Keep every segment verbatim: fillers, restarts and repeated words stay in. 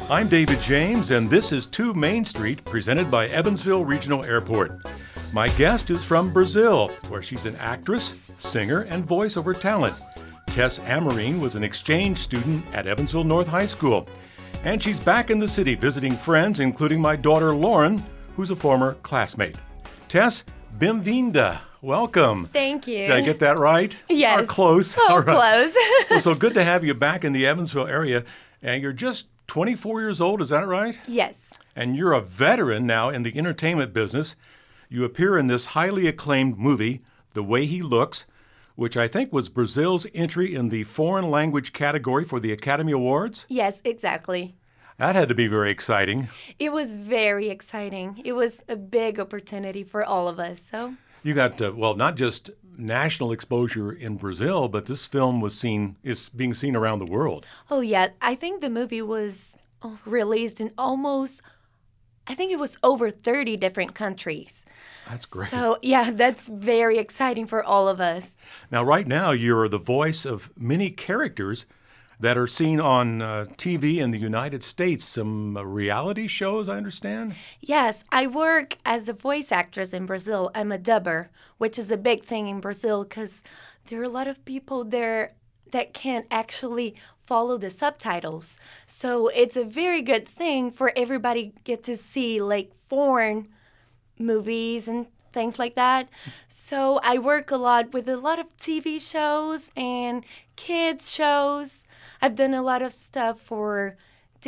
I'm David James, and this is two Main Street, presented by Evansville Regional Airport. My guest is from Brazil, where she's an actress, singer, and voiceover talent. Tess Amarine was an exchange student at Evansville North High School, and she's back in the city visiting friends, including my daughter Lauren, who's a former classmate. Tess, bem-vinda. Welcome. Thank you. Did I get that right? Yes. Or close? Oh, All right. close. Well, so good to have you back in the Evansville area, and you're just twenty-four years old, is that right? Yes. And you're a veteran now in the entertainment business. You appear in this highly acclaimed movie, The Way He Looks, which I think was Brazil's entry in the foreign language category for the Academy Awards. Yes, exactly. That had to be very exciting. It was very exciting. It was a big opportunity for all of us. So You got, uh, well, not just national exposure in Brazil, but this film was seen, is being seen around the world. Oh, yeah. I think the movie was oh, released in almost, I think it was over thirty different countries. That's great. So, yeah, that's very exciting for all of us. Now, right now, you're the voice of many characters that are seen on uh, T V in the United States. Some uh, reality shows, I understand? Yes, I work as a voice actress in Brazil. I'm a dubber, which is a big thing in Brazil because there are a lot of people there that can't actually follow the subtitles. So it's a very good thing for everybody get to see like foreign movies and things like that. So I work a lot with a lot of T V shows and kids shows. I've done a lot of stuff for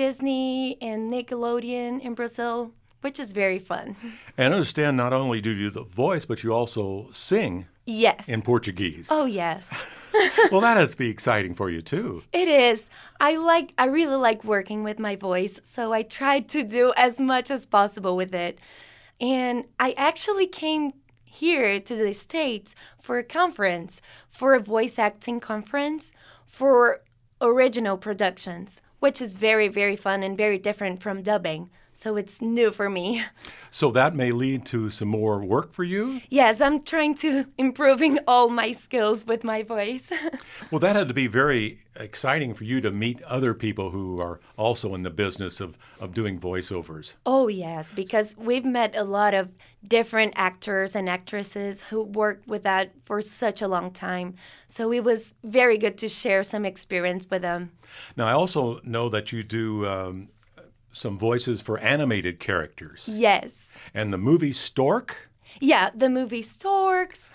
Disney and Nickelodeon in Brazil, which is very fun. And I understand not only do you do the voice, but you also sing Yes. in Portuguese. Oh, yes. Well, that has to be exciting for you, too. It is. I like I really like working with my voice, so I tried to do as much as possible with it. And I actually came here to the States for a conference, for a voice acting conference for original productions, which is very, very fun and very different from dubbing. So it's new for me. So that may lead to some more work for you? Yes, I'm trying to improving all my skills with my voice. Well, that had to be very exciting for you to meet other people who are also in the business of, of doing voiceovers. Oh, yes, because we've met a lot of different actors and actresses who worked with that for such a long time. So it was very good to share some experience with them. Now, I also know that you do um, some voices for animated characters. Yes. And the movie Stork? Yeah, the movie Storks.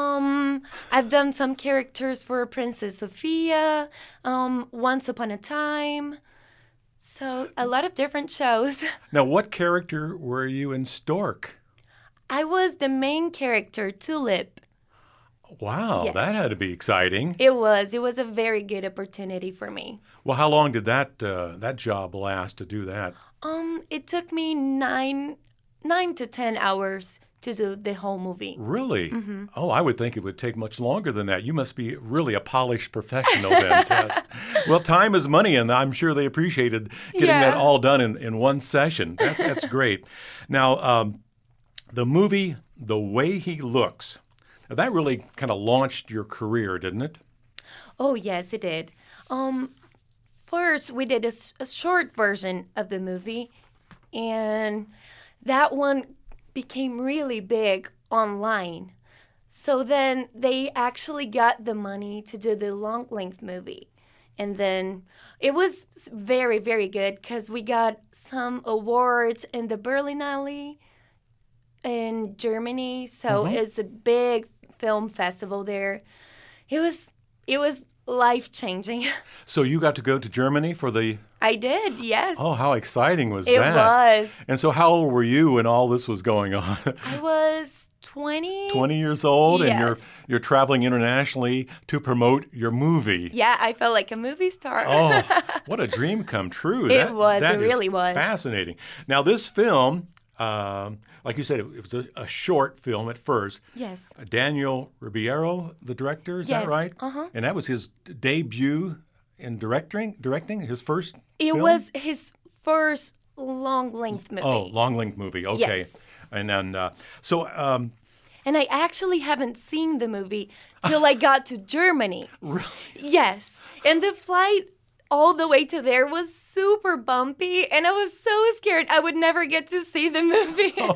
Um, I've done some characters for Princess Sophia, um, Once Upon a Time. So a lot of different shows. Now, what character were you in Stork? I was the main character, Tulip. Wow, Yes. that had to be exciting. It was. It was a very good opportunity for me. Well, how long did that uh, that job last to do that? Um, it took me nine, nine to ten hours to do the whole movie. Really? Mm-hmm. Oh, I would think it would take much longer than that. You must be really a polished professional then, Tess. Well, time is money, and I'm sure they appreciated getting Yeah. that all done in, in one session. That's, that's great. Now, um, the movie, The Way He Looks, now, that really kind of launched your career, didn't it? Oh, yes, it did. Um, first, we did a, s- a short version of the movie, and that one became really big online. So then they actually got the money to do the long-length movie. And then it was very, very good because we got some awards in the Berlinale in Germany. So Mhm. it's a big film festival there. It was it was life-changing. So you got to go to Germany for the, I did, yes. oh, how exciting was it that? was. And so how old were you when all this was going on? I was twenty. twenty years old, and you're Yes. you're traveling internationally to promote your movie. Yeah, I felt like a movie star. Oh, what a dream come true. It was, that it is really was. Fascinating. Now, this film, um, like you said, it, it was a, a short film at first. Yes. Daniel Ribeiro, the director, is that Yes, right? uh-huh. And that was his debut in directing, directing his first It film? was his first long-length movie. Oh, long length movie. Okay. Yes. And then, uh, so um, And I actually haven't seen the movie till I got to Germany. Really? Yes. And the flight all the way to there was super bumpy, and I was so scared I would never get to see the movie. Oh.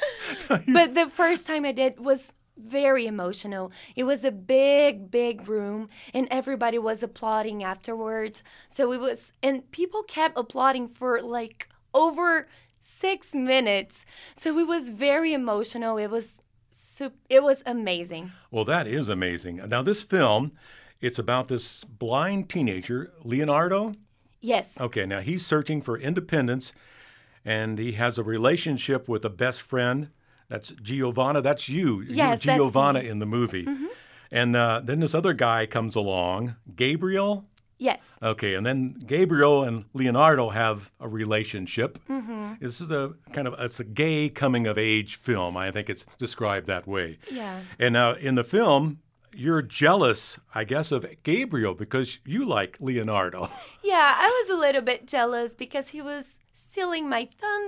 But the first time I did was very emotional. It was a big, big room, and everybody was applauding afterwards. So it was, and people kept applauding for like over six minutes. So it was very emotional. It was, it was amazing. Well, that is amazing. Now, this film, it's about this blind teenager, Leonardo. Yes. Okay, now he's searching for independence, and he has a relationship with a best friend. That's Giovanna. That's you. Yes, You're Giovanna that's me. In the movie. Mm-hmm. And uh, then this other guy comes along, Gabriel. Yes. Okay, and then Gabriel and Leonardo have a relationship. Mm-hmm. This is a kind of, it's a gay coming-of-age film. I think it's described that way. Yeah. And uh, in the film, you're jealous, I guess, of Gabriel because you like Leonardo. Yeah, I was a little bit jealous because he was stealing my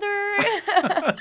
thunder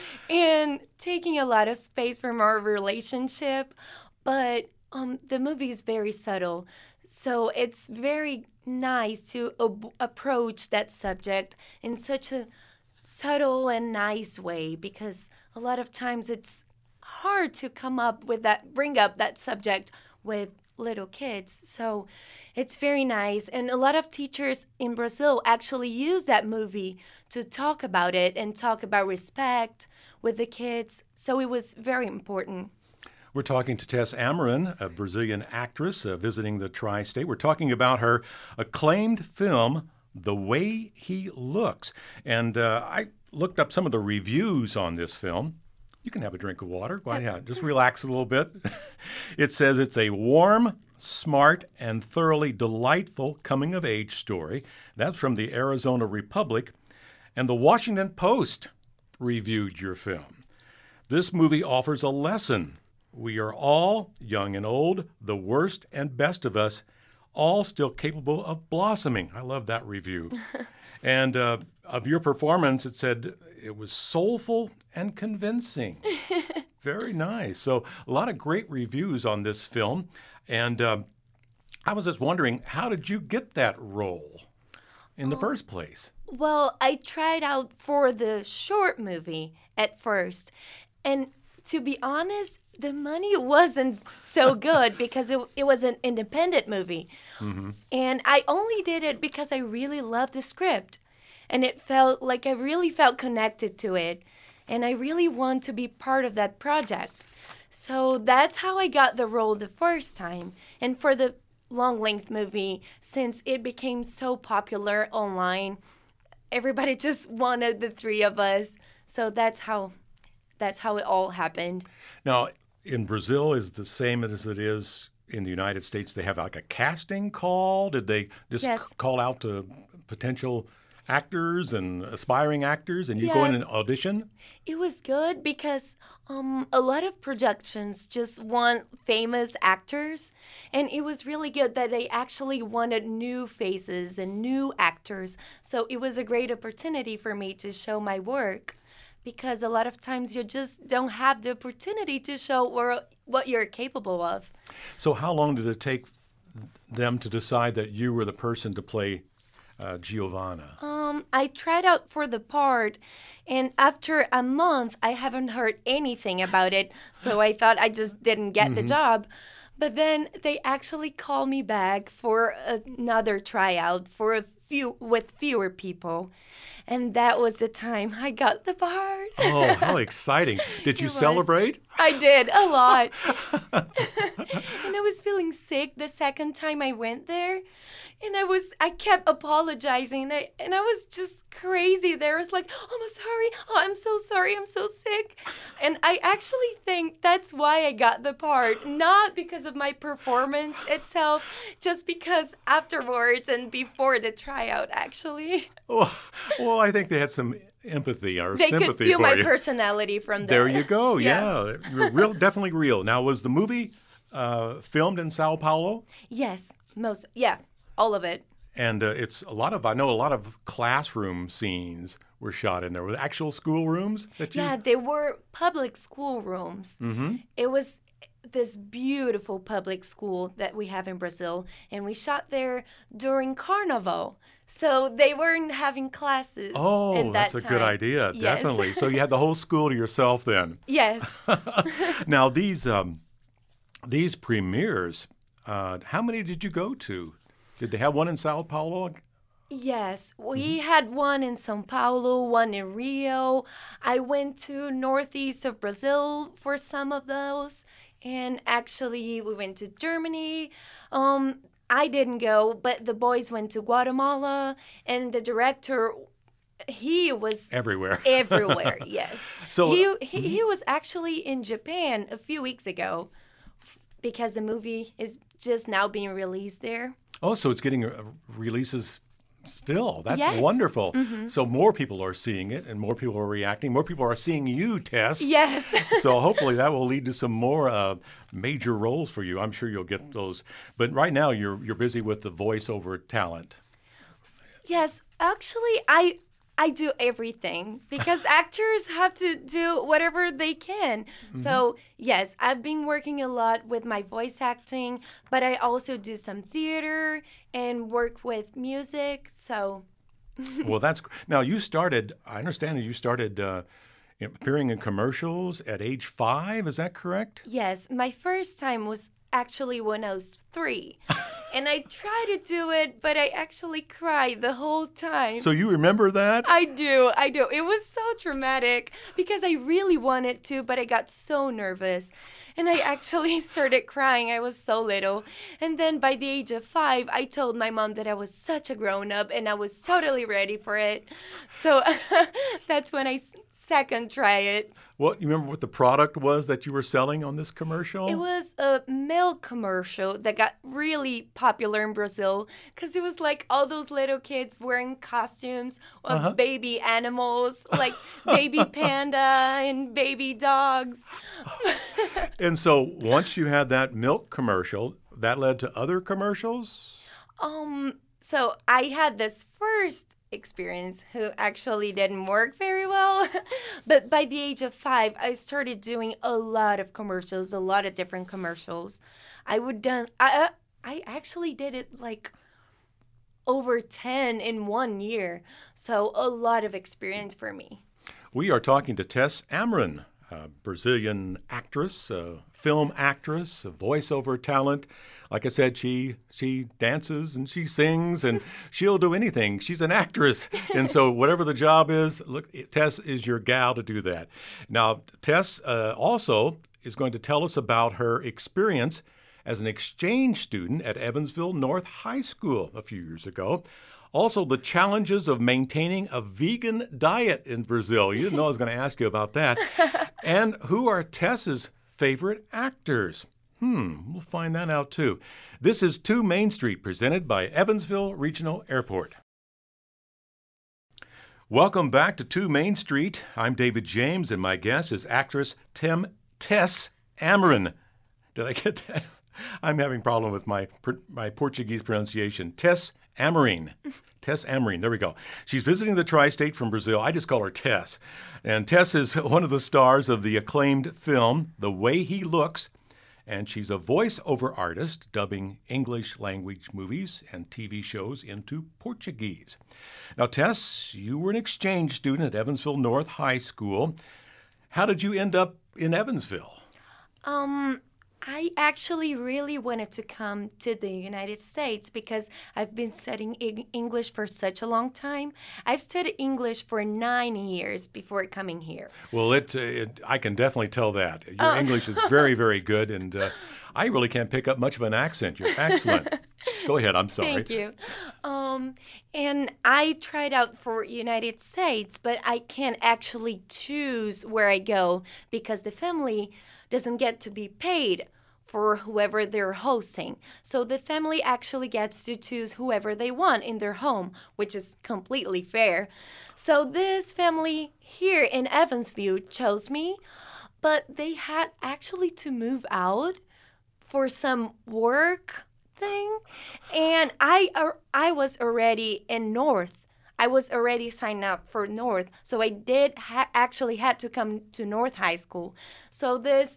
and taking a lot of space from our relationship. But um, the movie is very subtle. So it's very nice to ab- approach that subject in such a subtle and nice way, because a lot of times it's hard to come up with that, bring up that subject with little kids. So it's very nice. And a lot of teachers in Brazil actually use that movie to talk about it and talk about respect with the kids. So it was very important. We're talking to Tess Amorim, a Brazilian actress uh, visiting the tri-state. We're talking about her acclaimed film, The Way He Looks. And uh, I looked up some of the reviews on this film. You can have a drink of water. Why not? Just relax a little bit. It says it's a warm, smart, and thoroughly delightful coming-of-age story. That's from the Arizona Republic. And the Washington Post reviewed your film. This movie offers a lesson. We are all, young and old, the worst and best of us, all still capable of blossoming. I love that review. And uh, of your performance, it said it was soulful and convincing. Very nice. So a lot of great reviews on this film. And um, I was just wondering, how did you get that role in the first place? Well, I tried out for the short movie at first. And to be honest, the money wasn't so good because it, it was an independent movie. Mm-hmm. And I only did it because I really loved the script. And it felt like I really felt connected to it. And I really want to be part of that project. So that's how I got the role the first time. And for the long-length movie, since it became so popular online, everybody just wanted the three of us. So that's how that's how it all happened. Now, in Brazil, is the same as it is in the United States? They have like a casting call? Did they just Yes. c- call out to potential actors and aspiring actors, and you Yes. go in and audition? It was good because um, a lot of productions just want famous actors, and it was really good that they actually wanted new faces and new actors. So it was a great opportunity for me to show my work, because a lot of times you just don't have the opportunity to show or what you're capable of. So how long did it take them to decide that you were the person to play uh, Giovanna? Um, I tried out for the part, and after a month, I haven't heard anything about it, so I thought I just didn't get the job. But then they actually called me back for another tryout for a few with fewer people, and that was the time I got the part. Oh, how exciting. Did you It was. celebrate? I did, a lot. And I was feeling sick the second time I went there. And I was, I kept apologizing. And I, and I was just crazy there. I was like, oh, I'm sorry. Oh, I'm so sorry. I'm so sick. And I actually think that's why I got the part. Not because of my performance itself, just because afterwards and before the tryout, actually. Oh, well, I think they had some empathy or They sympathy could feel for my you. personality from There that. you go. Yeah. Yeah, You're real, definitely real. Now, was the movie uh, filmed in Sao Paulo? Yes, most, yeah, all of it. And uh, it's a lot of, I know a lot of classroom scenes were shot in there. Were there actual school rooms that you? Yeah, they were public school rooms. Mm-hmm. It was this beautiful public school that we have in Brazil, and we shot there during Carnival. So they weren't having classes. Oh, in that that's a time. good idea. Yes. Definitely. So you had the whole school to yourself then. Yes. Now these um, these premieres, uh, how many did you go to? Did they have one in Sao Paulo? Yes, we had one in São Paulo, one in Rio. I went to northeast of Brazil for some of those, and actually we went to Germany. Um, I didn't go, but the boys went to Guatemala, and the director, he was Everywhere. everywhere. Yes, So he he, he was actually in Japan a few weeks ago, because the movie is just now being released there. Oh, so it's getting uh, releases still. That's Yes. wonderful. So more people are seeing it and more people are reacting. More people are seeing you, Tess. Yes. So hopefully that will lead to some more uh, major roles for you. I'm sure you'll get those. But right now you're you're busy with the voiceover talent. Yes, actually, I I do everything because actors have to do whatever they can. So, yes, I've been working a lot with my voice acting, but I also do some theater and work with music. So, Well, that's now you started. I understand that you started uh, appearing in commercials at age five. Is that correct? yes, my first time was actually when I was three. And I tried to do it, but I actually cried the whole time. So you remember that? I do, I do. It was so dramatic because I really wanted to, but I got so nervous. And I actually started crying. I was so little. And then by the age of five, I told my mom that I was such a grown up and I was totally ready for it. So that's when I s- second try it. What you remember what the product was that you were selling on this commercial? It was a milk commercial that got really popular in Brazil because it was like all those little kids wearing costumes of Uh-huh. baby animals, like baby panda and baby dogs. And so once you had that milk commercial, that led to other commercials? Um, so I had this first experience who actually didn't work very well. But by the age of five, I started doing a lot of commercials, a lot of different commercials. I would done I uh, I actually did it like over ten in one year. So a lot of experience for me. We are talking to Tess Amrin, a Brazilian actress, a film actress, a voiceover talent. Like I said, she she dances and she sings and she'll do anything. She's an actress. And so whatever the job is, look, Tess is your gal to do that. Now, Tess uh, also is going to tell us about her experience as an exchange student at Evansville North High School a few years ago. Also, the challenges of maintaining a vegan diet in Brazil. You didn't know I was going to ask you about that. And who are Tess's favorite actors? Hmm, we'll find that out too. This is two Main Street, presented by Evansville Regional Airport. Welcome back to two Main Street. I'm David James, and my guest is actress Tim Tess Amrin. Did I get that? I'm having a problem with my my Portuguese pronunciation. Tess Amrin. Tess Amrin. There we go. She's visiting the tri-state from Brazil. I just call her Tess. And Tess is one of the stars of the acclaimed film, The Way He Looks. And she's a voice-over artist, dubbing English language movies and T V shows into Portuguese. Now, Tess, you were an exchange student at Evansville North High School. How did you end up in Evansville? Um, I actually really wanted to come to the United States because I've been studying Eng- English for such a long time. I've studied English for nine years before coming here. Well, it, it I can definitely tell that. Your Oh. English is very, very good, and uh, I really can't pick up much of an accent. You're excellent. Go ahead, I'm sorry. Thank you. Um, and I tried out for United States, but I can't actually choose where I go because the family doesn't get to be paid for whoever they're hosting. So the family actually gets to choose whoever they want in their home, which is completely fair. So this family here in Evansville chose me, but they had actually to move out for some work thing, and I uh, I was already in North. I was already signed up for North, so I did ha- actually had to come to North High School. So this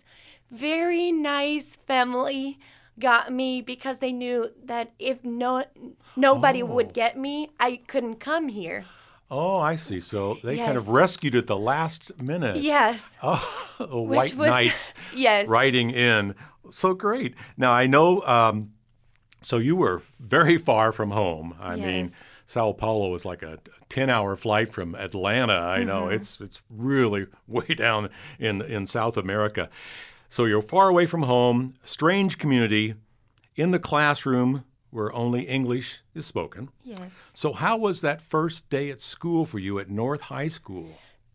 very nice family got me because they knew that if no nobody Oh. would get me, I couldn't come here. Oh, I see. So they kind of Yes. rescued at the last minute. Yes. Oh, the Which white was- knights Yes. riding in. So great. Now, I know, um, so you were very far from home. I mean, Yes. Sao Paulo is like a ten-hour flight from Atlanta. I know Mm-hmm. it's it's really way down in in South America. So you're far away from home, strange community, in the classroom where only English is spoken. Yes. So how was that first day at school for you at North High School?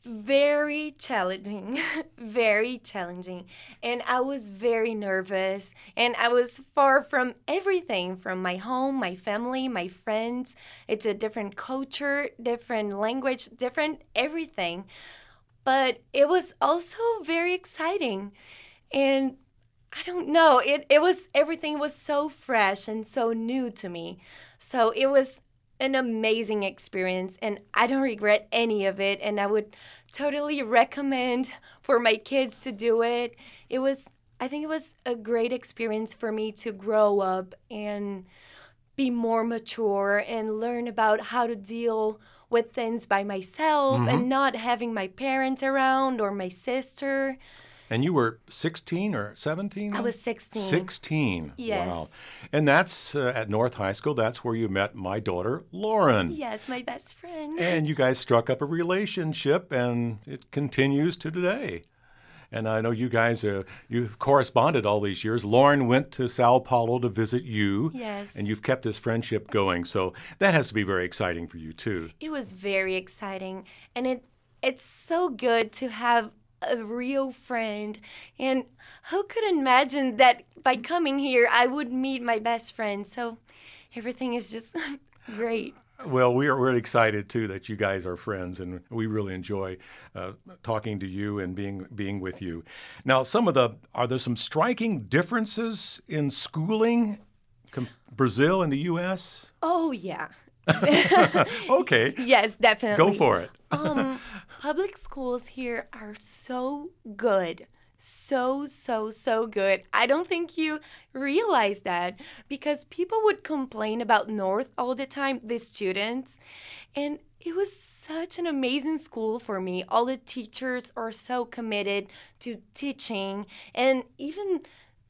Very challenging, very challenging. And I was very nervous, and I was far from everything, from my home, my family, my friends. It's a different culture, different language, different everything. But it was also very exciting. And I don't know, it, it was, everything was so fresh and so new to me. So it was an amazing experience, and I don't regret any of it, and I would totally recommend for my kids to do it. It was, I think it was a great experience for me to grow up and be more mature and learn about how to deal with things by myself and not having my parents around or my sister. And you were sixteen or seventeen? I was sixteen. sixteen. Yes. Wow. And that's uh, at North High School. That's where you met my daughter, Lauren. Yes, my best friend. And you guys struck up a relationship, and it continues to today. And I know you guys, uh, you've corresponded all these years. Lauren went to Sao Paulo to visit you. Yes. And you've kept this friendship going. So that has to be very exciting for you, too. It was very exciting, and it it's so good to have a real friend. And who could imagine that by coming here I would meet my best friend? So everything is just great. Well, we are really excited too that you guys are friends, and we really enjoy uh, talking to you and being being with you. Now, some of the are there some striking differences in schooling, com- Brazil and the U S? Oh yeah. Okay, Yes, definitely. go for it. um, public schools here are so good. So, so, so good. I don't think you realize that, because people would complain about North all the time, the students. And it was such an amazing school for me. All the teachers are so committed to teaching, and even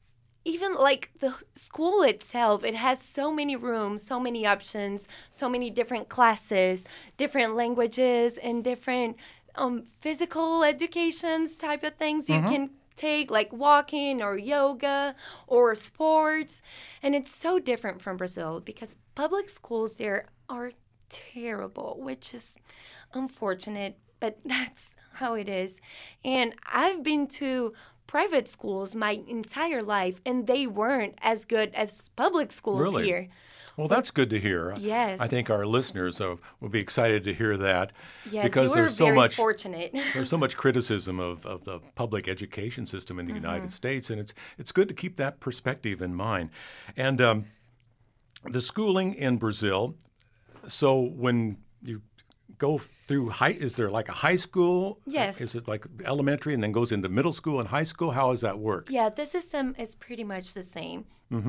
even like the school itself, it has so many rooms, so many options, so many different classes, different languages, and different um, physical educations type of things you can take, like walking or yoga or sports. And it's so different from Brazil, because public schools there are terrible, which is unfortunate, but that's how it is. And I've been to private schools my entire life, and they weren't as good as public schools Really? here. Well, that's good to hear. Yes. I think our listeners uh, will be excited to hear that, Yes, because you were there's so very much fortunate. there's so much criticism of, of the public education system in the United States, and it's it's good to keep that perspective in mind. And um, the schooling in Brazil. So when you go through high, is there like a high school? Yes. Is it like elementary and then goes into middle school and high school? How does that work? Yeah, the system is pretty much the same.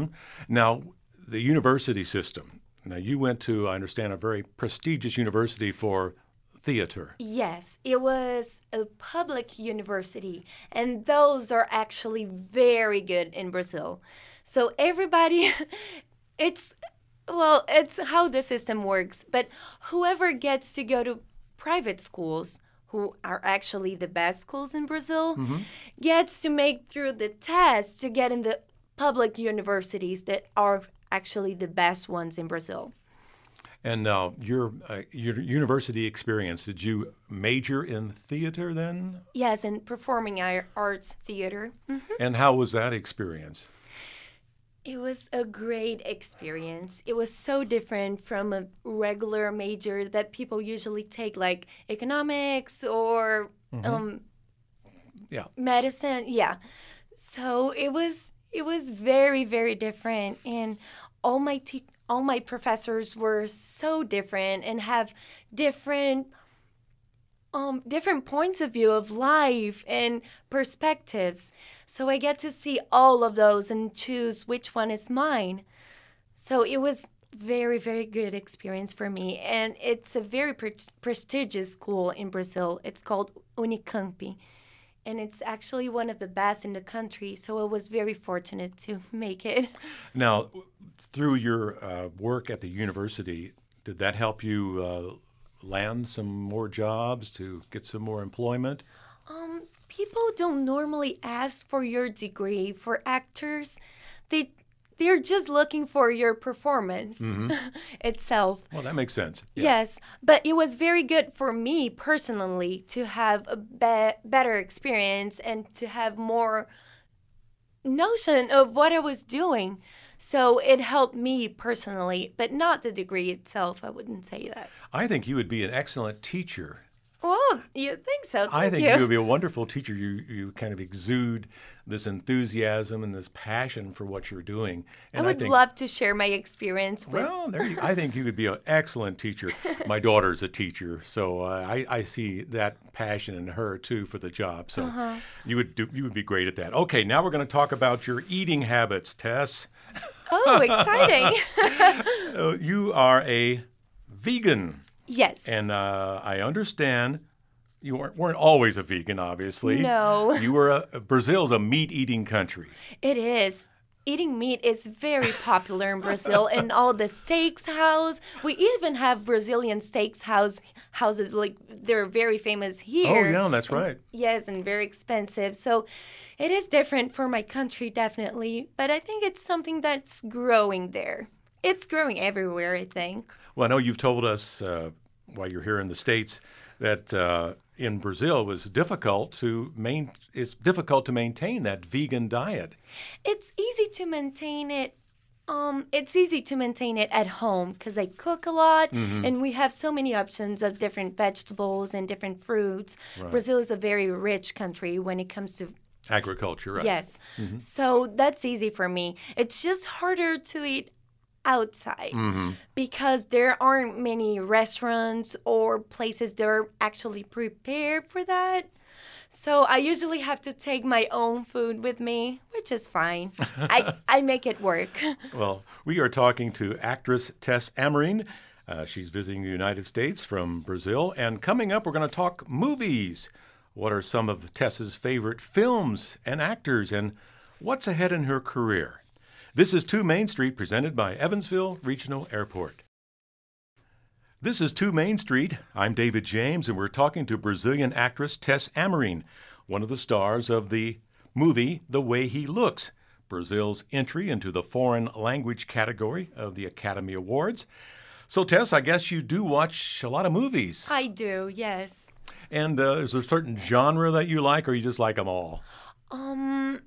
Now, the university system. Now, you went to, I understand, a very prestigious university for theater. Yes, it was a public university, and those are actually very good in Brazil. So everybody, it's, well, it's how the system works, but whoever gets to go to private schools, who are actually the best schools in Brazil, gets to make through the test to get in the public universities that are actually the best ones in Brazil. And now, your uh, your university experience, did you major in theater then? Yes, and performing ar- arts theater. And how was that experience? It was a great experience. It was so different from a regular major that people usually take, like economics or um, Yeah. medicine. Yeah. So it was it was very, very different, and all my te- all my professors were so different and have different um, different points of view of life and perspectives. So I get to see all of those and choose which one is mine. So it was very, very good experience for me. And it's a very pre- prestigious school in Brazil. It's called Unicamp. And it's actually one of the best in the country. So I was very fortunate to make it. Now, through your uh, work at the university, did that help you uh, land some more jobs, to get some more employment? Um, people don't normally ask for your degree for actors. They they're just looking for your performance mm-hmm. itself. Well, that makes sense. Yes. yes, but it was very good for me personally to have a be- better experience and to have more notion of what I was doing. So it helped me personally, but not the degree itself. I wouldn't say that. I think you would be an excellent teacher. Well, you think so? Thank I think you. you would be a wonderful teacher. You you kind of exude this enthusiasm and this passion for what you're doing. And I would I think, love to share my experience with. Well, there you, I think you could be an excellent teacher. My daughter's a teacher, so uh, I I see that passion in her too for the job. So uh-huh. you would do you would be great at that. Okay, now we're going to talk about your eating habits, Tess. Oh, exciting! uh, you are a vegan. Yes. And uh, I understand you weren't, weren't always a vegan, obviously. No. You were a, Brazil's a meat-eating country. It is. Eating meat is very popular in Brazil, and all the steaks house. We even have Brazilian steaks house houses, like they're very famous here. Oh, yeah, that's right. And, yes, and very expensive. So it is different for my country, definitely. But I think it's something that's growing there. It's growing everywhere, I think. Well, I know you've told us uh, while you're here in the States that uh, in Brazil it was difficult to main it's difficult to maintain that vegan diet. It's easy to maintain it. Um, it's easy to maintain it at home because I cook a lot, mm-hmm. and we have so many options of different vegetables and different fruits. Right. Brazil is a very rich country when it comes to agriculture. Right? Yes, mm-hmm. So that's easy for me. It's just harder to eat outside mm-hmm. because there aren't many restaurants or places that are actually prepared for that. So I usually have to take my own food with me, which is fine. I, I make it work. Well, we are talking to actress Tess Amorim. Uh, she's visiting the United States from Brazil. And coming up, we're going to talk movies. What are some of Tess's favorite films and actors, and what's ahead in her career? This is two Main Street, presented by Evansville Regional Airport. This is two Main Street. I'm David James, and we're talking to Brazilian actress Tess Amorim, one of the stars of the movie The Way He Looks, Brazil's entry into the foreign language category of the Academy Awards. So, Tess, I guess you do watch a lot of movies. I do, yes. And uh, is there a certain genre that you like, or you just like them all? Um,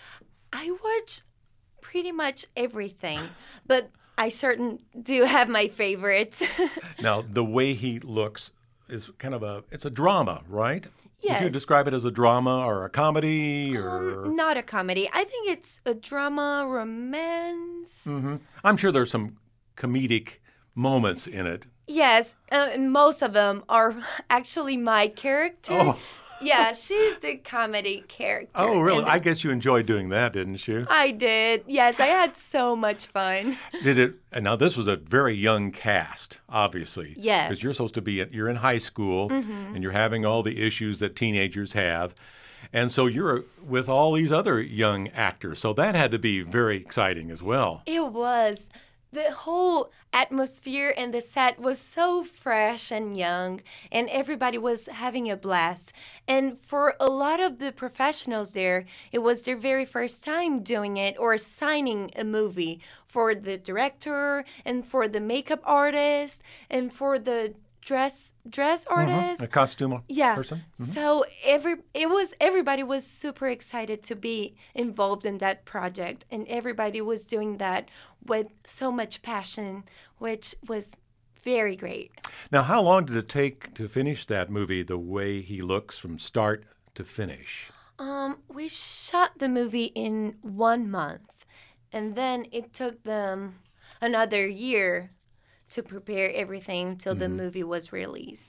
I watch pretty much everything, but I certain do have my favorites. Now, The Way He Looks is kind of a, it's a drama, right? Yes. Would you describe it as a drama or a comedy? or um, Not a comedy. I think it's a drama, romance. Mm-hmm. I'm sure there's some comedic moments in it. Yes, uh, most of them are actually my character. Oh. Yeah, she's the comedy character. Oh, really? I guess you enjoyed doing that, didn't you? I did. Yes, I had so much fun. Did it? And now this was a very young cast, obviously. Yes. Because you're supposed to be, you're in high school, mm-hmm. and you're having all the issues that teenagers have. And so you're with all these other young actors. So that had to be very exciting as well. It was. The whole atmosphere and the set was so fresh and young, and everybody was having a blast. And for a lot of the professionals there, it was their very first time doing it or signing a movie for the director and for the makeup artist and for the dress dress artist, mm-hmm. a costume yeah. person. Mm-hmm. So every it was everybody was super excited to be involved in that project, and everybody was doing that with so much passion, which was very great. Now, how long did it take to finish that movie, The Way He Looks, from start to finish? Um, we shot the movie in one month, and then it took them another year to prepare everything till mm-hmm. the movie was released.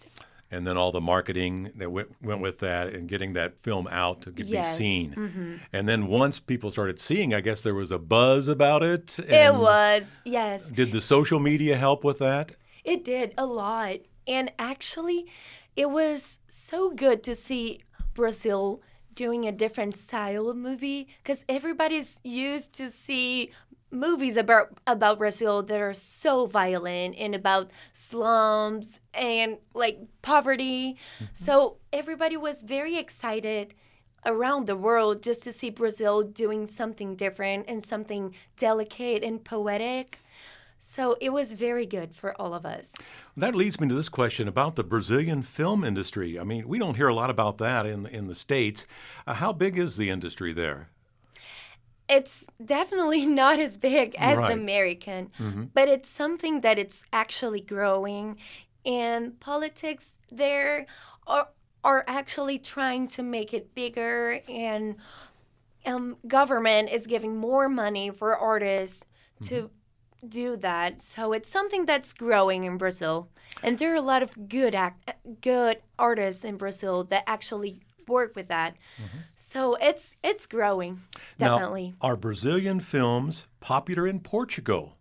and then all the marketing that went, went with that and getting that film out to get, Yes. be seen. Mm-hmm. And then once people started seeing, I guess there was a buzz about it. It and was, yes. Did the social media help with that? It did a lot. And actually, it was so good to see Brazil doing a different style of movie because everybody's used to see movies about about Brazil that are so violent and about slums and like poverty. Mm-hmm. So everybody was very excited around the world just to see Brazil doing something different and something delicate and poetic. So it was very good for all of us. That leads me to this question about the Brazilian film industry. I mean, we don't hear a lot about that in in the States. Uh, how big is the industry there? It's definitely not as big as Right. American, Mm-hmm. but it's something that it's actually growing. And politics there are, are actually trying to make it bigger, and um, government is giving more money for artists to mm-hmm. do that. So it's something that's growing in Brazil. And there are a lot of good act, good artists in Brazil that actually work with that. Mm-hmm. So it's it's growing, definitely. Now, are Brazilian films popular in Portugal?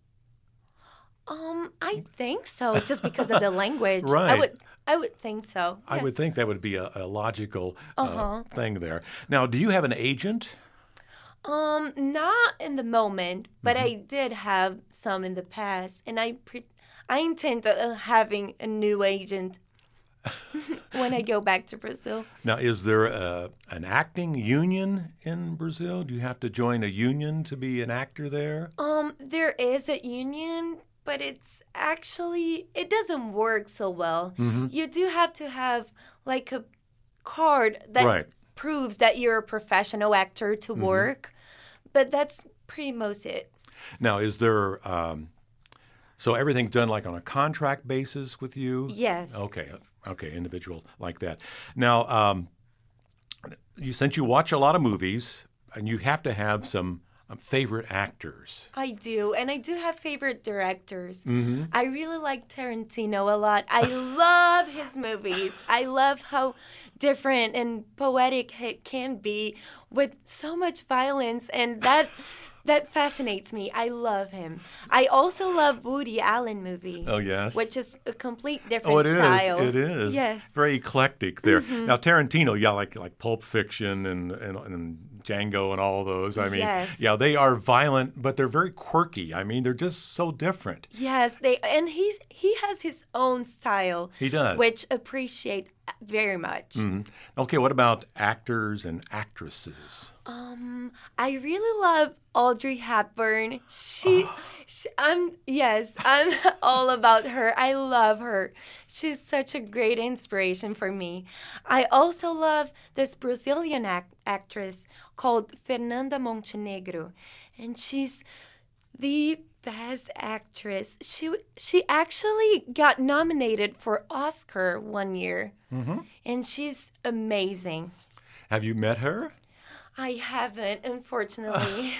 Um, I think so, just because of the language. Right. I would I would think so. I yes. would think that would be a, a logical uh, Uh-huh. thing there. Now, do you have an agent? Um, not in the moment, but Mm-hmm. I did have some in the past, and I pre- I intend to uh, having a new agent when I go back to Brazil. Now, is there a, an acting union in Brazil? Do you have to join a union to be an actor there? Um, there is a union, but it's actually it doesn't work so well. Mm-hmm. You do have to have like a card that Right. proves that you're a professional actor to Mm-hmm. work, but that's pretty much it. Now, is there, um, so everything's done like on a contract basis with you? Yes. Okay, okay, individual like that. Now, um, you since you watch a lot of movies, and you have to have some um, favorite actors. I do, and I do have favorite directors. Mm-hmm. I really like Tarantino a lot. I love his movies. I love how different and poetic it can be with so much violence, and that that fascinates me. I love him. I also love Woody Allen movies. Oh, yes. Which is a complete different Oh, it is. style. It is. Yes. Very eclectic there. Mm-hmm. Now, Tarantino, yeah, like like Pulp Fiction and, and, and Django and all those. I mean, Yes. yeah, they are violent, but they're very quirky. I mean, they're just so different. Yes, they and he's he has his own style. He does. Which appreciate very much. Mhm. Okay, what about actors and actresses? Um, I really love Audrey Hepburn. She, she, I'm yes, I'm all about her. I love her. She's such a great inspiration for me. I also love this Brazilian act- actress called Fernanda Montenegro, and she's the best actress. She she actually got nominated for Oscar one year, Mm-hmm. and she's amazing. Have you met her? I haven't, unfortunately.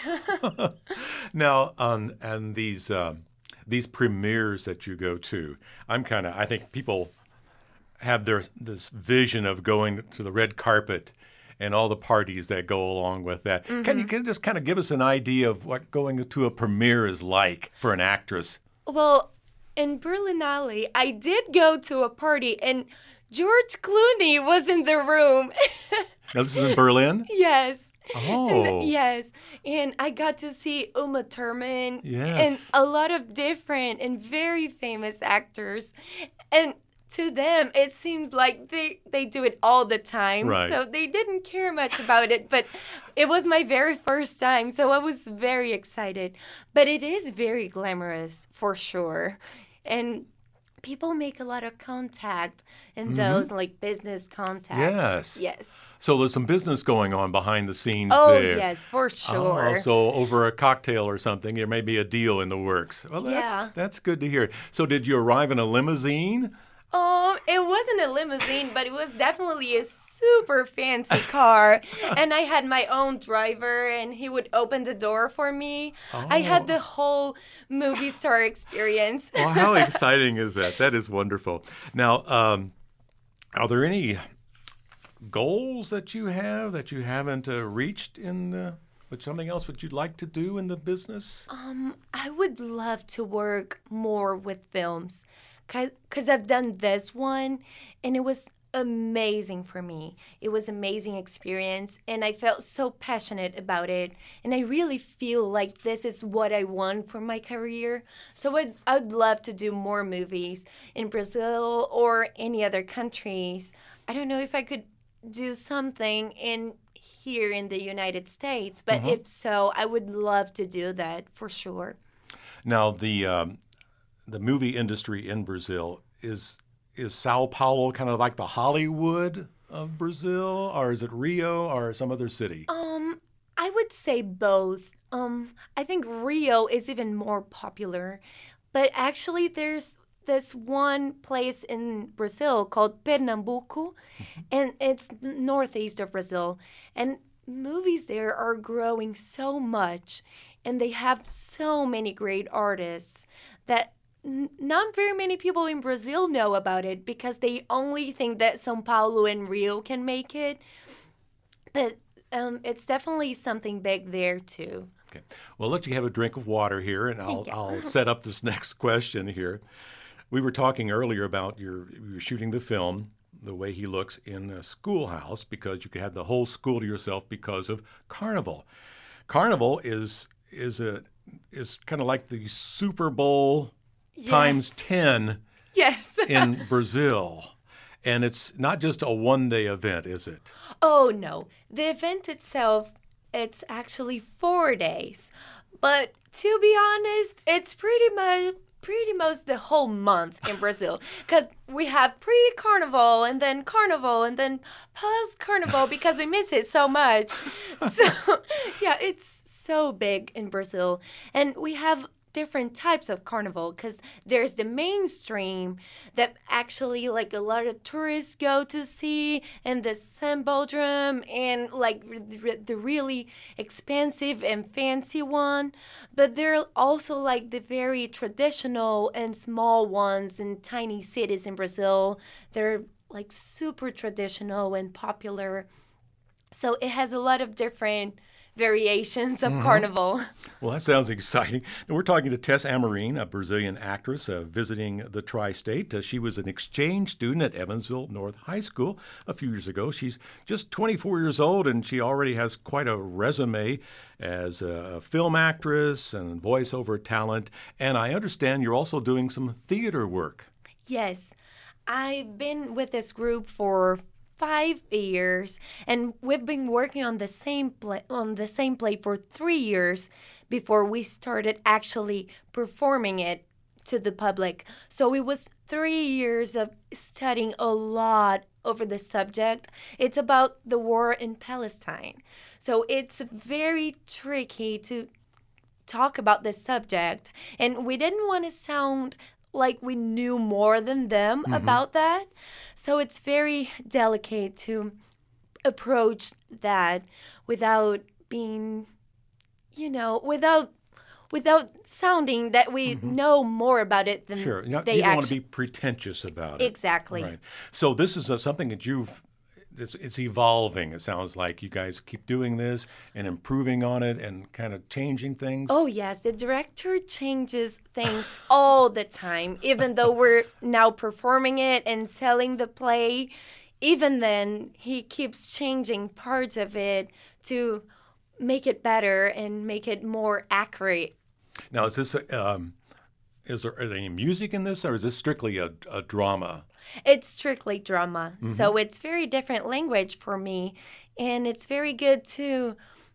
Now, on and these um, these premieres that you go to, I'm kind of I think people have their this vision of going to the red carpet and all the parties that go along with that. Mm-hmm. Can you can you just kind of give us an idea of what going to a premiere is like for an actress? Well, in Berlinale, I did go to a party, and George Clooney was in the room. Now, this is in Berlin? Yes. Oh. And, yes. And I got to see Uma Thurman and Yes. a lot of different and very famous actors. And to them, it seems like they, they do it all the time. Right. So they didn't care much about it. But it was my very first time, so I was very excited. But it is very glamorous, for sure. And people make a lot of contact in those, like, business contacts. Yes. Yes. So there's some business going on behind the scenes Oh, there. yes, for sure. Oh, so over a cocktail or something, there may be a deal in the works. Well, that's Yeah. that's good to hear. So did you arrive in a limousine? Um, it wasn't a limousine, but it was definitely a super fancy car. And I had my own driver, and he would open the door for me. I had Oh. the whole movie star experience. Well, how exciting is that? That is wonderful. Now, um, Are there any goals that you have that you haven't uh, reached in uh, with something else that you'd like to do in the business? Um, I would love to work more with films because I've done this one and it was amazing for me. It was amazing experience and I felt so passionate about it and I really feel like this is what I want for my career. So I'd, I'd love to do more movies in Brazil or any other countries. I don't know if I could do something in here in the United States, but Mhm. if so, I would love to do that for sure. Now, the um, the movie industry in Brazil is is Sao Paulo kind of like the Hollywood of Brazil, or is it Rio, or some other city? Um, I would say both. Um, I think Rio is even more popular, but actually there's this one place in Brazil called Pernambuco, and it's northeast of Brazil, and movies there are growing so much, and they have so many great artists that n- not very many people in Brazil know about it because they only think that São Paulo and Rio can make it. But um, it's definitely something big there too. Okay. Well, I'll let you have a drink of water here, and I'll, Thank you. I'll set up this next question here. We were talking earlier about your you were shooting the film, the way he looks in a schoolhouse, because you could have the whole school to yourself because of Carnival. Carnival is is a is kind of like the Super Bowl times Yes. ten Yes. in Brazil. And it's not just a one-day event, is it? Oh no, the event itself, it's actually four days. But to be honest, it's pretty much pretty much the whole month in Brazil because we have pre-carnival and then carnival and then post-carnival because we miss it so much. So yeah, it's so big in Brazil, and we have different types of carnival because there's the mainstream that actually like a lot of tourists go to see, and the symboldrum, and like r- r- the really expensive and fancy one. But there are also like the very traditional and small ones in tiny cities in Brazil. They're like super traditional and popular, so it has a lot of different variations of carnival. Well, that sounds exciting. And we're talking to Tess Amorim, a Brazilian actress uh, visiting the tri-state. Uh, she was an exchange student at Evansville North High School a few years ago. She's just twenty-four years old, and she already has quite a resume as a film actress and voiceover talent. And I understand you're also doing some theater work. Yes, I've been with this group for five years, and we've been working on the same play on the same play for three years before we started actually performing it to the public. So it was three years of studying a lot over the subject. It's about the war in Palestine, so it's very tricky to talk about this subject, and we didn't want to sound like we knew more than them about that. So it's very delicate to approach that without being, you know, without without sounding that we know more about it than Sure. You, know, they you don't want to actually. be pretentious about it. Exactly. Right. So this is uh, something that you've, it's, it's evolving. It sounds like you guys keep doing this and improving on it and kind of changing things. Oh, yes. The director changes things all the time. Even though we're now performing it and selling the play, even then, he keeps changing parts of it to make it better and make it more accurate. Now, is this, a, um, is there any music in this, or is this strictly a, a drama? It's strictly drama. So it's very different language for me. And it's very good to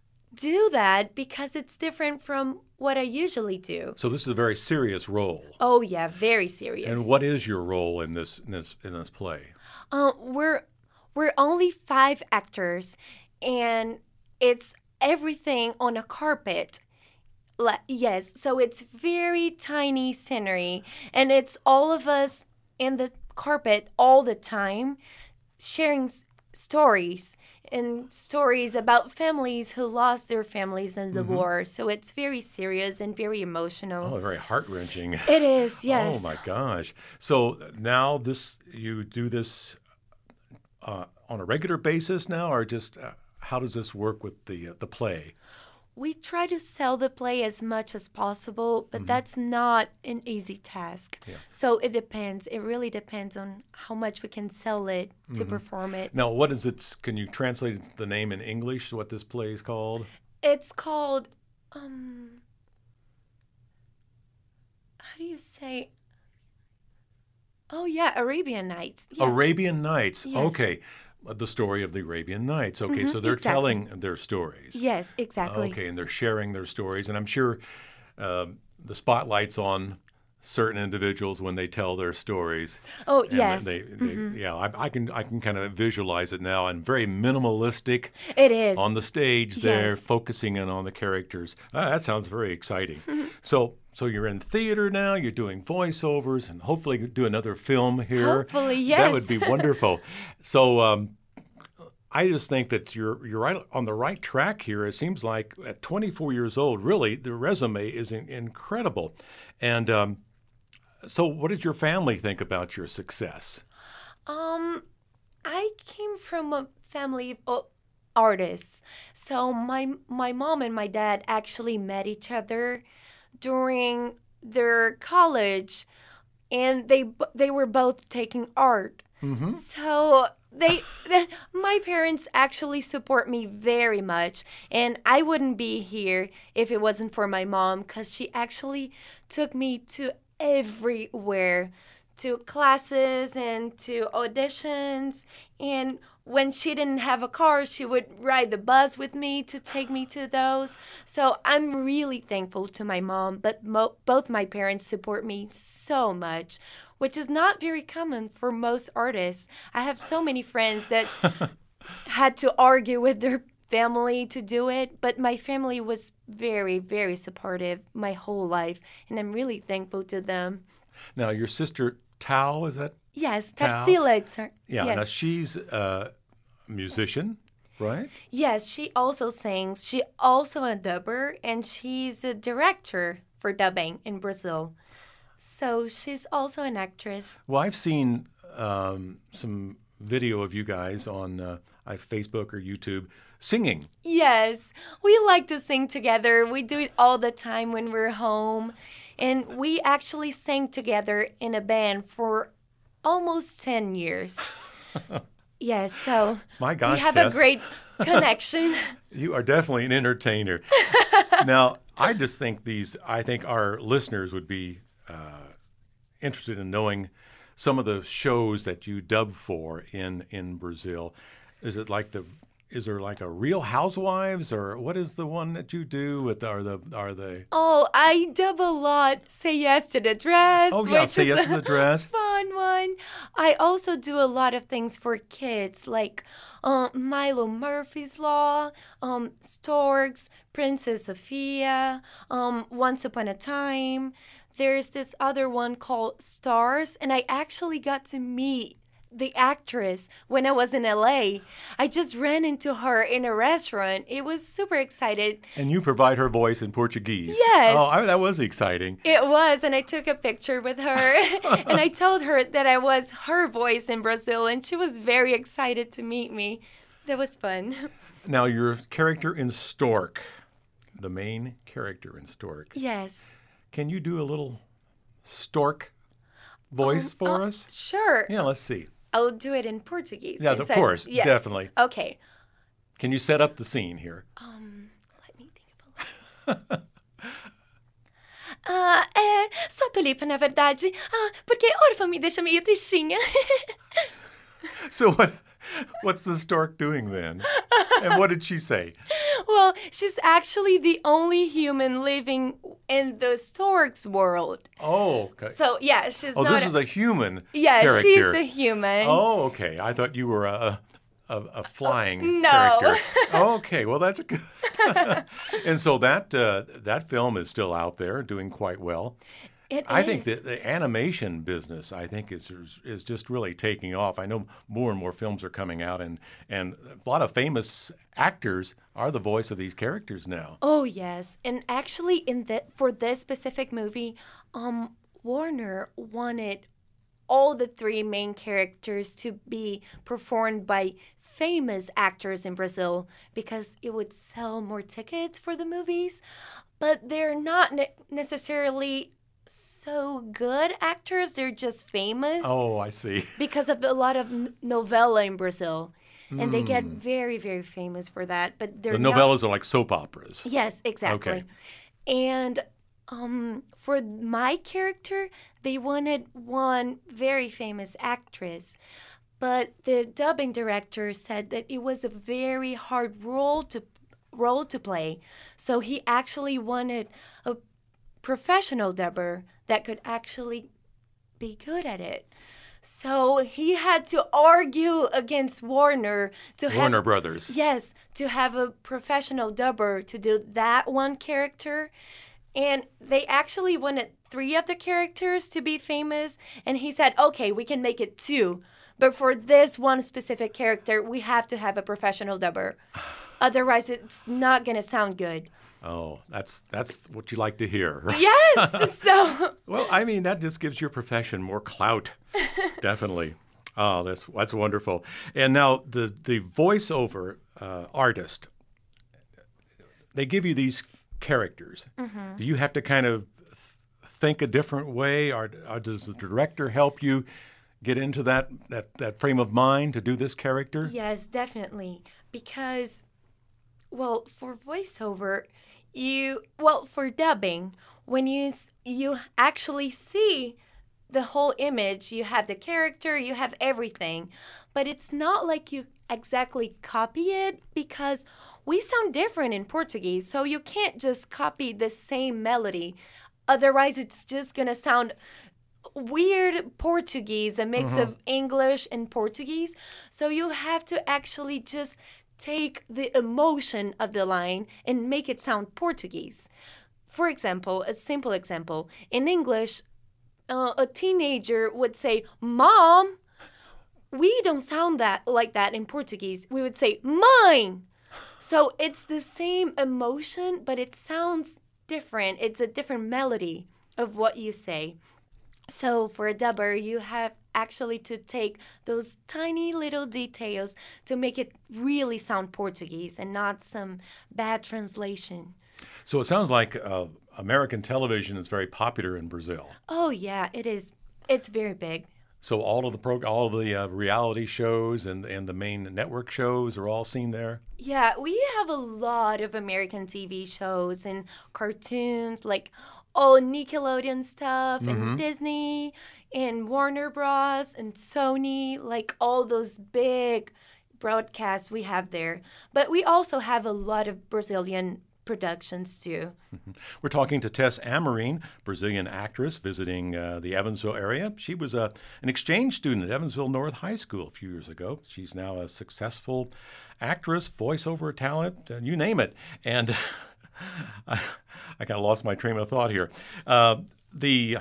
do that because it's different from what I usually do. So this is a very serious role. Oh, yeah, very serious. And what is your role in this in this in this play? Uh, we're we're only five actors, and it's everything on a carpet. Le- yes, so it's very tiny scenery, and it's all of us in the carpet all the time, sharing s- stories and stories about families who lost their families in the war. So it's very serious and very emotional. Oh, very heart-wrenching. It is, yes. Oh my gosh. So now this you do this uh, on a regular basis now, or just uh, how does this work with the uh, the play? We try to sell the play as much as possible, but mm-hmm. that's not an easy task. Yeah. So it depends. It really depends on how much we can sell it to mm-hmm. perform it. Now, what is it? Can you translate the name in English, what this play is called? It's called, um, how do you say? Oh, yeah, Arabian Nights. Yes. Arabian Nights. Yes. Okay. The story of the Arabian Nights. Okay, mm-hmm, so they're exactly. telling their stories. Yes, exactly. Okay, and they're sharing their stories. And I'm sure uh, the spotlight's on certain individuals when they tell their stories. Oh, and yes. They, they, mm-hmm. Yeah, I, I can I can kind of visualize it now, and very minimalistic. It is. On the stage there, yes. focusing in on the characters. Uh, that sounds very exciting. Mm-hmm. So so you're in theater now, you're doing voiceovers, and hopefully do another film here. Hopefully, yes. That would be wonderful. So um, I just think that you're you're right on the right track here. It seems like at twenty-four years old, really, the resume is in, incredible. And um, so what did your family think about your success? Um, I came from a family of artists. So my my mom and my dad actually met each other during their college, and they they were both taking art. Mm-hmm. So they, they my parents actually support me very much, and I wouldn't be here if it wasn't for my mom, because she actually took me to everywhere, to classes and to auditions. And when she didn't have a car, she would ride the bus with me to take me to those. So I'm really thankful to my mom, but mo- both my parents support me so much, which is not very common for most artists. I have so many friends that had to argue with their family to do it, but my family was very, very supportive my whole life, and I'm really thankful to them. Now, your sister Tao, is that? Yes, Tarsila. Yeah, yes. Now she's a musician, right? Yes, she also sings. She's also a dubber, and she's a director for dubbing in Brazil. So she's also an actress. Well, I've seen um, some video of you guys on uh, Facebook or YouTube singing. Yes, we like to sing together. We do it all the time when we're home. And we actually sang together in a band for almost ten years. Yes, so My gosh, we have Tess. a great connection. You are definitely an entertainer. Now, I just think these, I think our listeners would be uh, interested in knowing some of the shows that you dub for in, in Brazil. Is it like the, is there like a Real Housewives, or what is the one that you do with, are the, are the? Oh, I dub a lot. Say Yes to the Dress. Oh, yeah, which Say is Yes to the Dress. Fun one. I also do a lot of things for kids, like uh, Milo Murphy's Law, um, Storks, Princess Sophia, um, Once Upon a Time. There's this other one called Stars, and I actually got to meet the actress when I was in L A. I just ran into her in a restaurant. It was super excited. And you provide her voice in Portuguese. Yes. Oh, I, that was exciting. It was, and I took a picture with her, and I told her that I was her voice in Brazil, and she was very excited to meet me. That was fun. Now, your character in Stork, the main character in Stork. Yes. Can you do a little Stork voice um, for uh, us? Sure. Yeah, let's see. I'll do it in Portuguese. Yeah, of course, yes. definitely. Okay. Can you set up the scene here? Um, let me think of a Ah, é, só tulipa, na verdade. Ah, porque órfã me deixa meio tristinha. So what? What's the stork doing then? And what did she say? Well, she's actually the only human living in the stork's world. Oh, okay. So, yeah, she's oh, not... Oh, this is a human yeah, character. Yeah, she's a human. Oh, okay. I thought you were a a, a flying oh, no. character. Okay, well, that's good. And so that uh, that film is still out there, doing quite well. It I is. think that the animation business, I think, is is just really taking off. I know more and more films are coming out, and, and a lot of famous actors are the voice of these characters now. Oh, yes. And actually, in the, for this specific movie, um, Warner wanted all the three main characters to be performed by famous actors in Brazil because it would sell more tickets for the movies. But they're not ne- necessarily so good actors. They're just famous. Oh, I see. Because of a lot of n- novella in Brazil. And they get Mm. very, very famous for that. But they're The not- novellas are like soap operas. Yes, exactly. Okay. And um, for my character, they wanted one very famous actress. But the dubbing director said that it was a very hard role to role to play. So he actually wanted a professional dubber that could actually be good at it. So he had to argue against Warner to have Warner Brothers. Yes, to have a professional dubber to do that one character. And they actually wanted three of the characters to be famous. And he said, okay, we can make it two. But for this one specific character, we have to have a professional dubber. Otherwise, it's not going to sound good. Oh, that's that's what you like to hear. Right? Yes! So, Well, I mean, that just gives your profession more clout. Definitely. Oh, that's that's wonderful. And now the the voiceover uh, artist, they give you these characters. Mm-hmm. Do you have to kind of th- think a different way, or, or does the director help you get into that, that, that frame of mind to do this character? yes, definitely. Because, well, for voiceover, you, well, for dubbing, when you s- you actually see the whole image, you have the character, you have everything, but it's not like you exactly copy it because we sound different in Portuguese, so you can't just copy the same melody. Otherwise, it's just gonna sound weird Portuguese, a mix of English and Portuguese. So you have to actually just take the emotion of the line and make it sound Portuguese. For example, a simple example, in English, uh, a teenager would say, "Mom." We don't sound that like that in Portuguese. We would say, "Mine." So it's the same emotion, but it sounds different. It's a different melody of what you say. So for a dubber, you have actually to take those tiny little details to make it really sound Portuguese and not some bad translation. So it sounds like uh, American television is very popular in Brazil. Oh yeah, it is. It's very big. So all of the prog- all of the uh, reality shows and and the main network shows are all seen there. Yeah, we have a lot of American T V shows and cartoons, like all Nickelodeon stuff and Disney and Warner Bros. And Sony, like all those big broadcasts we have there. But we also have a lot of Brazilian productions too. We're talking to Tess Amorim, Brazilian actress visiting uh, the Evansville area. She was a, an exchange student at Evansville North High School a few years ago. She's now a successful actress, voiceover talent, uh, you name it. And I, I kind of lost my train of thought here. Uh, the,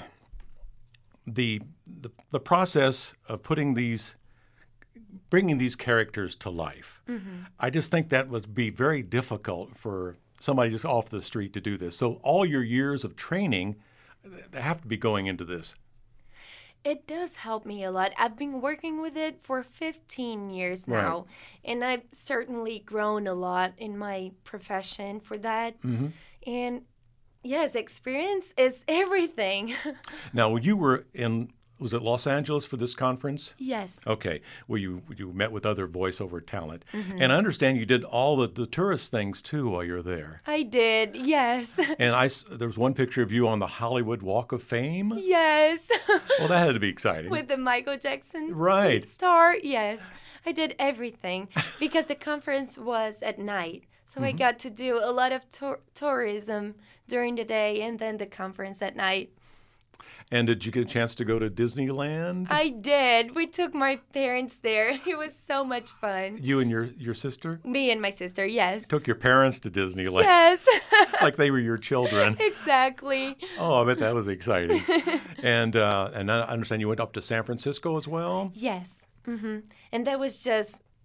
the the the process of putting these, bringing these characters to life, I just think that would be very difficult for somebody just off the street to do this. So all your years of training they have to be going into this. It does help me a lot. I've been working with it for fifteen years now, Right. and I've certainly grown a lot in my profession for that. Mm-hmm. And yes, experience is everything. Now, when you were in, was it Los Angeles for this conference? Yes. Okay, where you you met with other voiceover talent, Mm-hmm. and I understand you did all the, the tourist things too while you're there. I did, yes. And I s- there was one picture of you on the Hollywood Walk of Fame. Yes. Well, that had to be exciting. With the Michael Jackson Right. star, yes. I did everything because the conference was at night. So I got to do a lot of tour- tourism during the day and then the conference at night. And did you get a chance to go to Disneyland? I did. We took my parents there. It was so much fun. You and your your sister Me and my sister, yes. took your parents to Disneyland Yes. like they were your children. Exactly. Oh, I bet that was exciting. And uh, and I understand you went up to San Francisco as well. Yes. hmm And that was just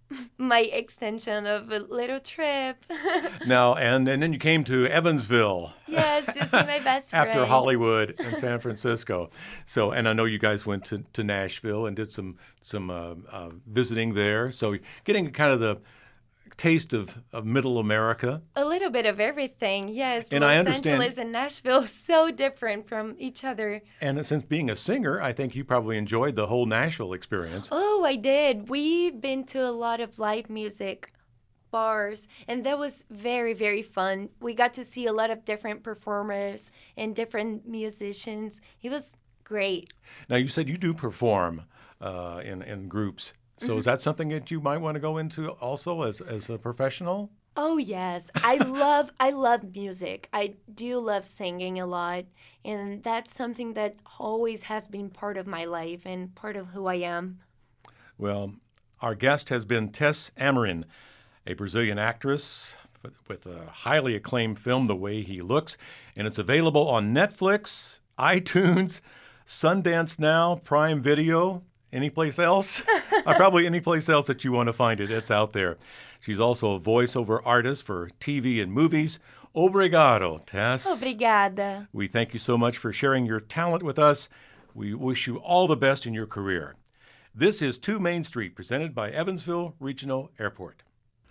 my extension of a little trip. Now, and, and then you came to Evansville. Yes, to see my best friend. After Hollywood and San Francisco. So, and I know you guys went to, to Nashville and did some some uh, uh, visiting there. So getting kind of the taste of, of middle America. A little bit of everything, yes. And Los I understand, Angeles and Nashville, so different from each other. And since being a singer, I think you probably enjoyed the whole Nashville experience. Oh, I did. We've been to a lot of live music bars, and that was very, very fun. We got to see a lot of different performers and different musicians. It was great. Now, you said you do perform uh, in, in groups. So is that something that you might want to go into also as, as a professional? Oh, yes. I love I love music. I do love singing a lot, and that's something that always has been part of my life and part of who I am. Well, our guest has been Tess Amorim, a Brazilian actress with a highly acclaimed film, The Way He Looks, and it's available on Netflix, iTunes, Sundance Now, Prime Video. Anyplace else? uh, probably any place else that you want to find it. It's out there. She's also a voiceover artist for T V and movies. Obrigado, Tess. Obrigada. We thank you so much for sharing your talent with us. We wish you all the best in your career. This is two Main Street, presented by Evansville Regional Airport.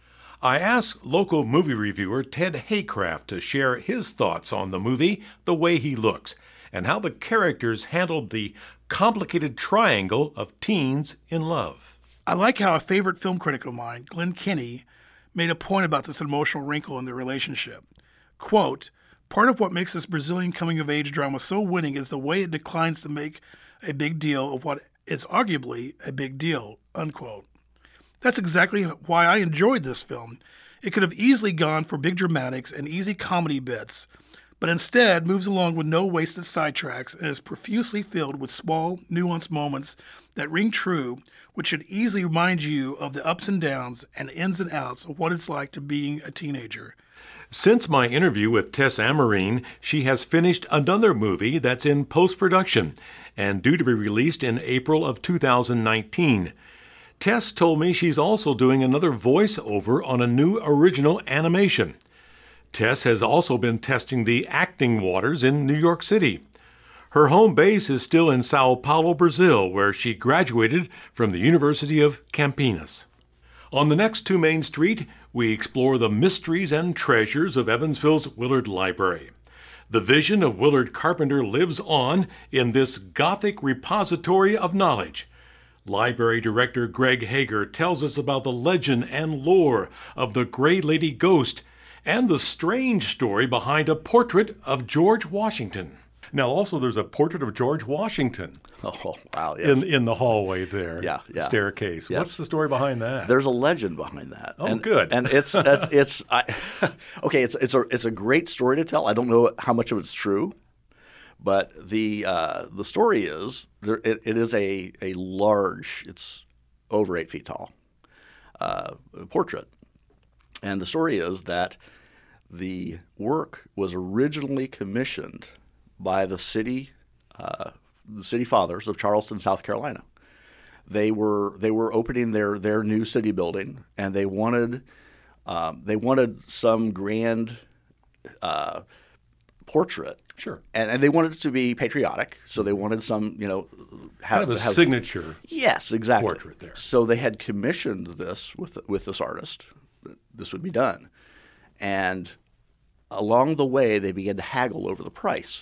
I asked local movie reviewer Ted Haycraft to share his thoughts on the movie The Way He Looks, and how the characters handled the complicated triangle of teens in love. I like how a favorite film critic of mine, Glenn Kinney, made a point about this emotional wrinkle in their relationship. Quote, "Part of what makes this Brazilian coming-of-age drama so winning is the way it declines to make a big deal of what is arguably a big deal," unquote. That's exactly why I enjoyed this film. It could have easily gone for big dramatics and easy comedy bits, but instead moves along with no wasted sidetracks and is profusely filled with small, nuanced moments that ring true, which should easily remind you of the ups and downs and ins and outs of what it's like to being a teenager. Since my interview with Tess Amorim, she has finished another movie that's in post-production and due to be released in April of two thousand nineteen. Tess told me she's also doing another voiceover on a new original animation. Tess has also been testing the acting waters in New York City. Her home base is still in Sao Paulo, Brazil, where she graduated from the University of Campinas. On the next two Main Street, we explore the mysteries and treasures of Evansville's Willard Library. The vision of Willard Carpenter lives on in this Gothic repository of knowledge. Library Director Greg Hager tells us about the legend and lore of the Gray Lady Ghost and the strange story behind a portrait of George Washington. Now, also, there's a portrait of George Washington. Oh, wow, yes. In, in the hallway there. Yeah, yeah. Staircase. Yes. What's the story behind that? There's a legend behind that. Oh, and, good. And it's that's it's I, okay. It's it's a it's a great story to tell. I don't know how much of it's true, but the uh, the story is there. It, it is a a large. It's over eight feet tall. Uh, portrait, and the story is that the work was originally commissioned by the city, uh, the city fathers of Charleston, South Carolina. They were they were opening their, their new city building, and they wanted um, they wanted some grand uh, portrait. Sure. And, and they wanted it to be patriotic, so they wanted some, you know, have, kind of a have, signature. Yes, exactly. Portrait there. So they had commissioned this with with this artist. This would be done, and along the way they began to haggle over the price.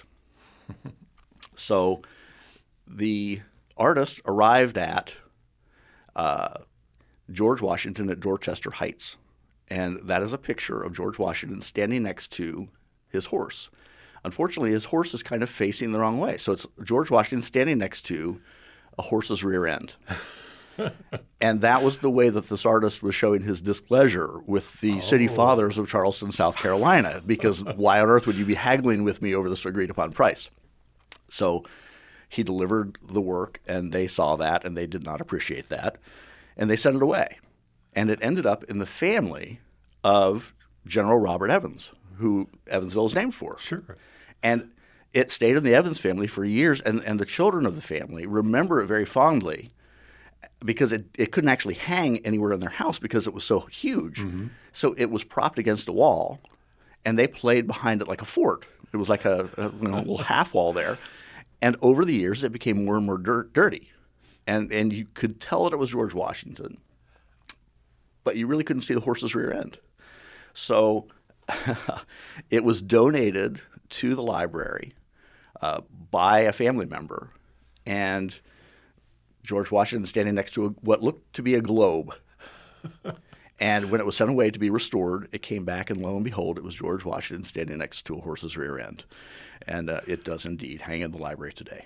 So the artist arrived at uh, George Washington at Dorchester Heights, and that is a picture of George Washington standing next to his horse. Unfortunately, his horse is kind of facing the wrong way, so it's George Washington standing next to a horse's rear end. And that was the way that this artist was showing his displeasure with the oh. city fathers of Charleston, South Carolina, because why on earth would you be haggling with me over this agreed-upon price? So he delivered the work, and they saw that, and they did not appreciate that, and they sent it away. And it ended up in the family of General Robert Evans, who Evansville is named for. Sure. And it stayed in the Evans family for years, and, and the children of the family remember it very fondly because it, it couldn't actually hang anywhere in their house because it was so huge. Mm-hmm. So it was propped against a wall, and they played behind it like a fort. It was like a, a you know, little half wall there. And over the years, it became more and more dirt, dirty. And and you could tell that it was George Washington, but you really couldn't see the horse's rear end. So it was donated to the library uh, by a family member, and George Washington standing next to a, what looked to be a globe. And when it was sent away to be restored, it came back, and lo and behold, it was George Washington standing next to a horse's rear end. And uh, it does indeed hang in the library today.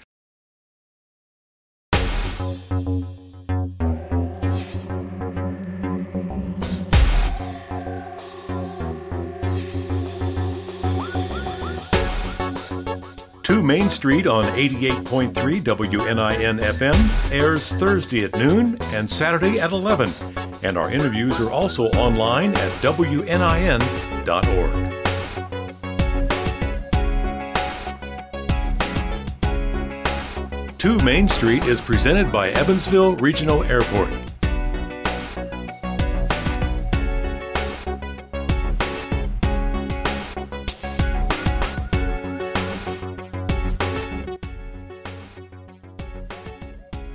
To Main Street on eighty-eight point three W N I N F M airs Thursday at noon and Saturday at eleven. And our interviews are also online at W N I N dot org. To Main Street is presented by Evansville Regional Airport.